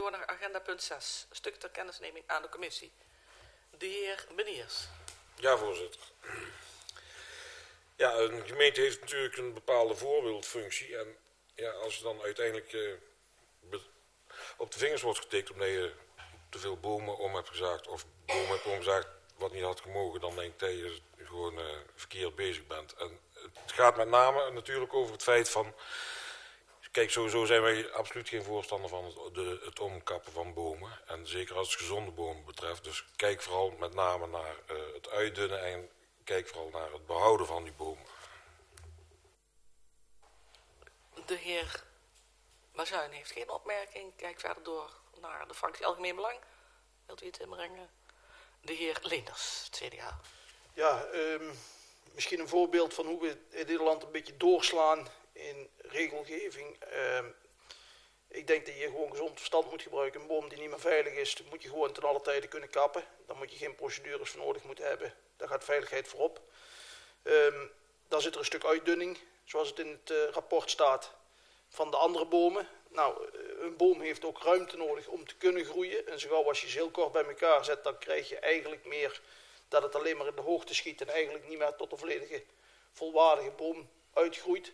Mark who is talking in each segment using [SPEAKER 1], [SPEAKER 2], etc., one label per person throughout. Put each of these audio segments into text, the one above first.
[SPEAKER 1] door naar agenda punt 6. Een stuk ter kennisneming aan de commissie. De heer Beniers.
[SPEAKER 2] Ja, voorzitter. Ja, een gemeente heeft natuurlijk een bepaalde voorbeeldfunctie. En ja, als je dan uiteindelijk op de vingers wordt getikt omdat je te veel bomen om hebt gezaagd of bomen hebt omgezaagd wat niet had gemogen, dan denk ik dat je gewoon verkeerd bezig bent. En het gaat met name natuurlijk over het feit van, kijk, sowieso zijn wij absoluut geen voorstander van het omkappen van bomen. En zeker als het gezonde bomen betreft. Dus kijk vooral met name naar het uitdunnen en kijk vooral naar het behouden van die bomen.
[SPEAKER 1] De heer Bazuin heeft geen opmerking. Kijk verder door naar de fractie Algemeen Belang. Wilt u het inbrengen? De heer Leenders, het CDA.
[SPEAKER 3] Ja, misschien een voorbeeld van hoe we in Nederland een beetje doorslaan in regelgeving. Ik denk dat je gewoon gezond verstand moet gebruiken. Een boom die niet meer veilig is, moet je gewoon ten alle tijde kunnen kappen. Daar moet je geen procedures voor nodig moeten hebben. Daar gaat veiligheid voorop. Dan zit er een stuk uitdunning, zoals het in het rapport staat, van de andere bomen. Nou, een boom heeft ook ruimte nodig om te kunnen groeien. En zo gauw als je ze heel kort bij elkaar zet, dan krijg je eigenlijk meer dat het alleen maar in de hoogte schiet en eigenlijk niet meer tot een volledige volwaardige boom uitgroeit.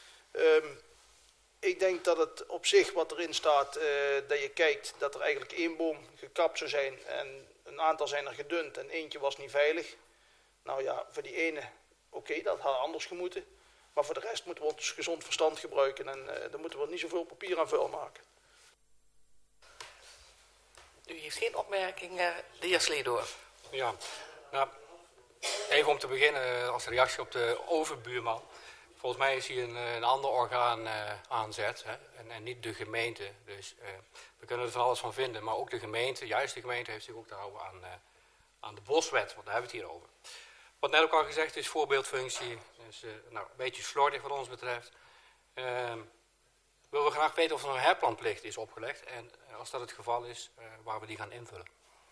[SPEAKER 3] Ik denk dat het op zich wat erin staat, dat je kijkt dat er eigenlijk 1 boom gekapt zou zijn en een aantal zijn er gedund en eentje was niet veilig. Nou ja, voor die ene, oké, dat had anders gemoeten. Maar voor de rest moeten we ons gezond verstand gebruiken en dan moeten we niet zoveel papier aan vuil maken.
[SPEAKER 1] U heeft geen opmerking, de heer Sleedoor.
[SPEAKER 4] Ja, nou, even om te beginnen als reactie op de overbuurman. Volgens mij is hier een ander orgaan aanzet en niet de gemeente. Dus we kunnen er van alles van vinden, maar ook de gemeente, juist de gemeente heeft zich ook te houden aan de boswet, want daar hebben we het hier over. Wat net ook al gezegd is, voorbeeldfunctie, dus nou, een beetje slordig wat ons betreft. Willen we graag weten of er een herplanplicht is opgelegd en als dat het geval is, waar we die gaan invullen.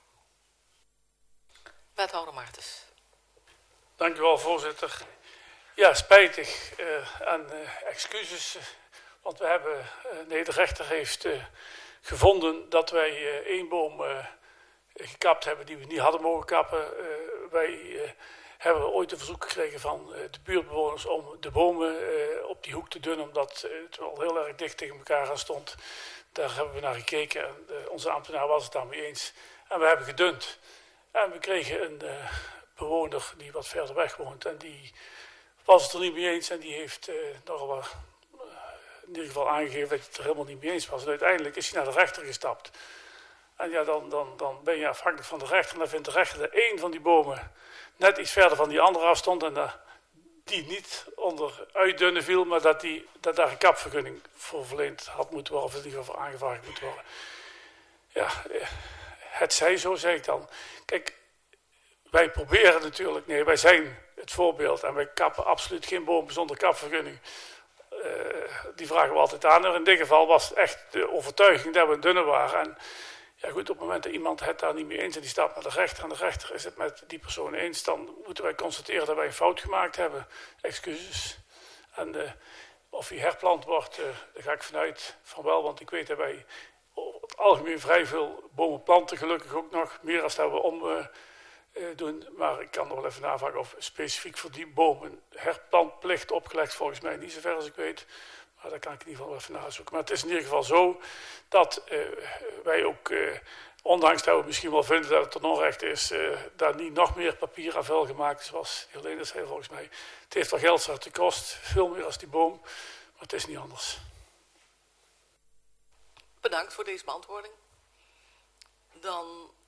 [SPEAKER 1] Wethouder Martens.
[SPEAKER 5] Dank u wel, voorzitter. Ja, spijtig en excuses, want we hebben, de rechter heeft gevonden dat wij 1 boom gekapt hebben die we niet hadden mogen kappen. Wij hebben ooit een verzoek gekregen van de buurtbewoners om de bomen op die hoek te dunnen, omdat het wel heel erg dicht tegen elkaar aan stond. Daar hebben we naar gekeken en onze ambtenaar was het daarmee eens. En we hebben gedund. En we kregen een bewoner die wat verder weg woont en die was het er niet mee eens en die heeft nogal wel in ieder geval aangegeven dat hij het er helemaal niet mee eens was. En uiteindelijk is hij naar de rechter gestapt. En ja, dan ben je afhankelijk van de rechter. En dan vindt de rechter dat 1 van die bomen net iets verder van die andere afstond en dat die niet onder uitdunnen viel, maar dat daar een kapvergunning voor verleend had moeten worden, of in ieder geval aangevraagd moet worden. Ja, het zij zo, zeg ik dan. Kijk, wij proberen natuurlijk, nee, wij zijn het voorbeeld en wij kappen absoluut geen bomen zonder kapvergunning. Die vragen we altijd aan. En in dit geval was het echt de overtuiging dat we dunner waren. En ja goed, op het moment dat iemand het daar niet mee eens en die staat met de rechter en de rechter is het met die persoon eens, dan moeten wij constateren dat wij een fout gemaakt hebben. Excuses. En of die herplant wordt, daar ga ik vanuit van wel, want ik weet dat wij over het algemeen vrij veel bomen planten, gelukkig ook nog, meer dan dat we doen. Maar ik kan nog wel even navragen of specifiek voor die bomen herplantplicht opgelegd, volgens mij niet zover als ik weet. Maar dat kan ik in ieder geval even nazoeken. Maar het is in ieder geval zo dat wij ook, ondanks dat we misschien wel vinden dat het een onrecht is, daar niet nog meer papier aan vuil gemaakt is, zoals de heer Leenders zei volgens mij. Het heeft wel geld zat gekost, veel meer als die boom, maar het is niet anders.
[SPEAKER 1] Bedankt voor deze beantwoording. Dan